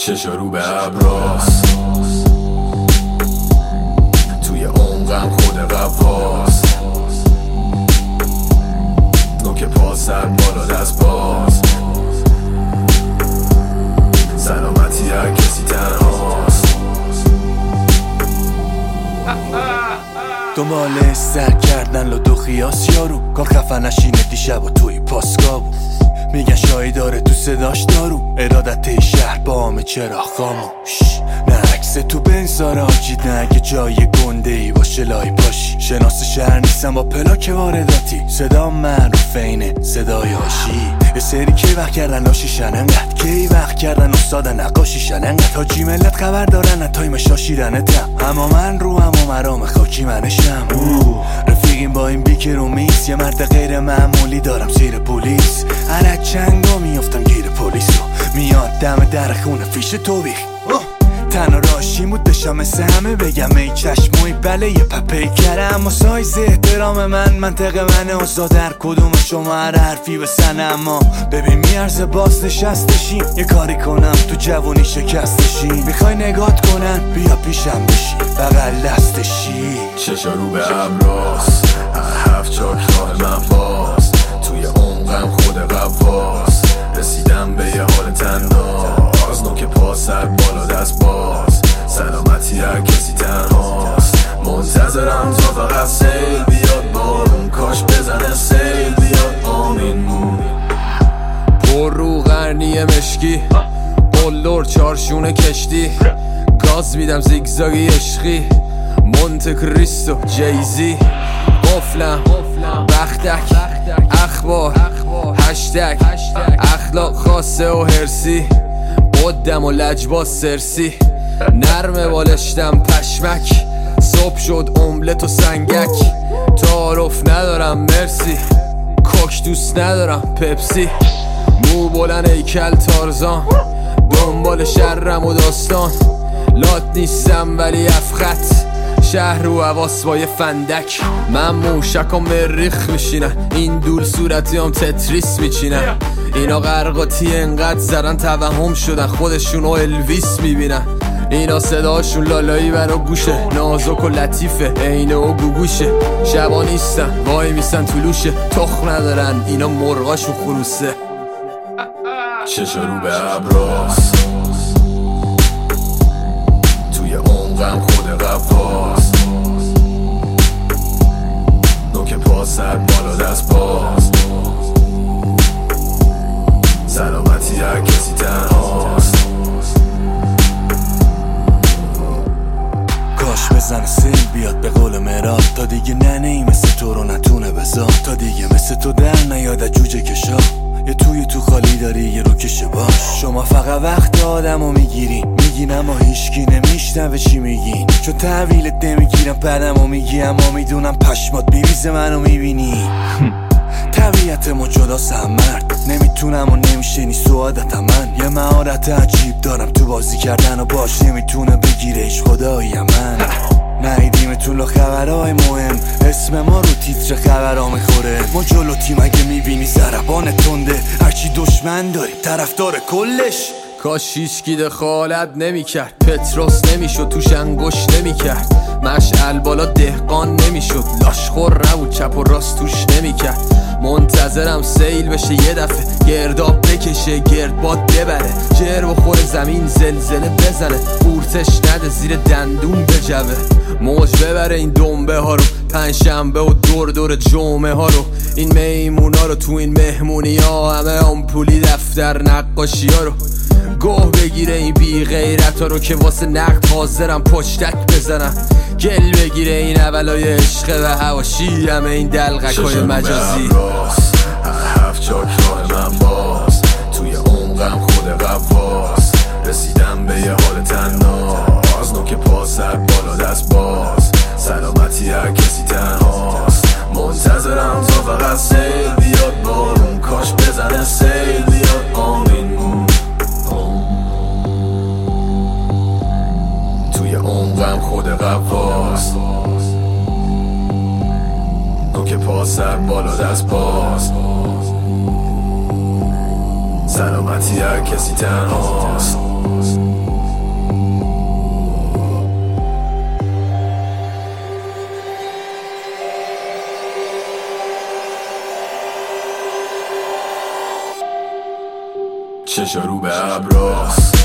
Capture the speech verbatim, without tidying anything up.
چشا رو به ابراز، توی عمقم خود قواس، نوک پا سر بالا دست باز، سلامتی هر کسی تنهاست. دنبال سر کردن لدو خیاس یارو، کار خفه نشینه دیشب و توی پاسکا بود. میگن شایی داره تو صداش دارو، ارادت شهر با همه چرا خاموش. نه عکس تو بنزار آجید، نه اگه جای گنده ای باشه لای پاشی. شناس شهر نیستم با پلاک وارداتی، صدا معروف اینه صدای آشی. یه سری کی وقت کردن لاشیشن انقدر، کی وقت کردن استاد نقاشیشن انقدر. تاجی ملت خبر دارن نه تایم شاشیرنه تم، اما من رو هم و مرام خاکی منشم. رفیقیم با این بیکر و میس، یه مرد غیر معمولی دارم زیر پلیس. هر چنگا میافتم گیر پلیس رو، میاد دم در خونه فیش توبیخ. تنها راشیم بود بشم مثل همه بگم ای چشموی بله یه پپی کرم. اما سایز احترام من منطق منه، اوزا در کدوم شما هر حرفی بسنه. اما ببین میارزه باز نشستشیم، یه کاری کنم تو جوانی شکستشیم. میخوای نگات کنن بیا پیشم بشی بغل دستشی. چشا رو به ابراز، هفت چاک راه من باز، توی عمقم خود قواس، رسیدم به یه حال تناز، نوک پا سر بالا دست باز، سلامتی هر کسی تنهاست. منتظرم تا فقط سیل بیاد بارون، کاش بزنه سیل بیاد آمین مون. پر رو غرنی مشکی، قلدر چارشون کشتی، گاز میدم زیگزاگی عشقی، مونت کریستو جیزی. قفلم بختک اخبار هشتگ، اخلاق خاصه و هرسی، قدم و لجباز سرسی. نرمه بالشتم پشمک، صبح شد املت و سنگک. تعارف ندارم مرسی، کوک دوست ندارم پپسی. مو بلند ایکل تارزان، دنبال شرم و داستان. لات نیستم ولی افخط، شهر رو حواس با یه فندک. من موشک و مریخ میشینن، این دول صورتی هم تتریس میچینن. اینا غرقاتی انقدر زدن توهم شدن، خودشونو الویس میبینن. اینا صداشون لالایی برا گوشه، نازک و لطیفه عینه و گوگوشه. شبا نیستن وای میسن طلوشه، تخم ندارن اینا مرغاشون خروسه. چشا رو به ابراز، توی عمقم خود قواس، نوک پا سر بالا دست باز، سلامتی هر کسی تنهاست. کاش بزن سیل بیاد به قول مراد، تا دیگه ننه ای مثل تو رو نتونه بزا. تا دیگه مثل تو در نیاد جوجه کشا، یه توی تو خالی داری یه رو کشه باش. شما فقط وقت آدمو میگیرین، میگین اما هیچکی نمیشنوه چی میگین. چون تحویلت نمیگیرم بعدمو میگی، اما میدونم پشمات بیریزه منو میبینی. طبیعتمو جداست هم مرد، نمیتونم و نمیشه نی سعادتم. من یه مهارت عجیب دارم تو بازی کردن و باش نمیتونه بگیرهش خدایی من. نهیدیمتون لو خبرهای مهم، اسم ما رو تیتر خبرها میخوره. ما جلو تیم اگه میبینی زربان تنده، هرچی دشمن داری طرفدار کلش. کاش هیچکی دخالت نمیکرد، پتروس نمیشد توش انگشت نمیکرد. مشعل بالا دهقان نمیشد، لاشخور نبود چپ و راست توش نمیکرد. منتظرم سیل بشه یه دفعه، گرداب بکشه گردباد ببره. جر بخوره زمین زلزله بزنه، قورتش نده زیر دندون بجوه. موج ببره این دنبه ها رو، پنجشنبه و دور دور جمعه ها رو. این میمونا رو تو این مهمونی ها، همه آمپولی دفتر نقاشی ها رو. گوه بگیره این بی غیرت ها رو که واسه نقد حاضرم پشتک بزنم. گل بگیره این اولای عشق و هواشی، همه این دلغک های مجازی. هفت چاک راه من باز، توی عمقم خود قواس، رسیدم به یه حال تناز، نوک پا سر بالا دست باز، سلامتی هر کسی تنهاست. منتظرم تا فقط سیل بیاد بارون، کاش بزنه سیل بیاد آمین مون. توی عمقم خود قواس، نوک پا سر بالا دست باز، سلامتی هر کسی تنهاست. چشا رو به ابراست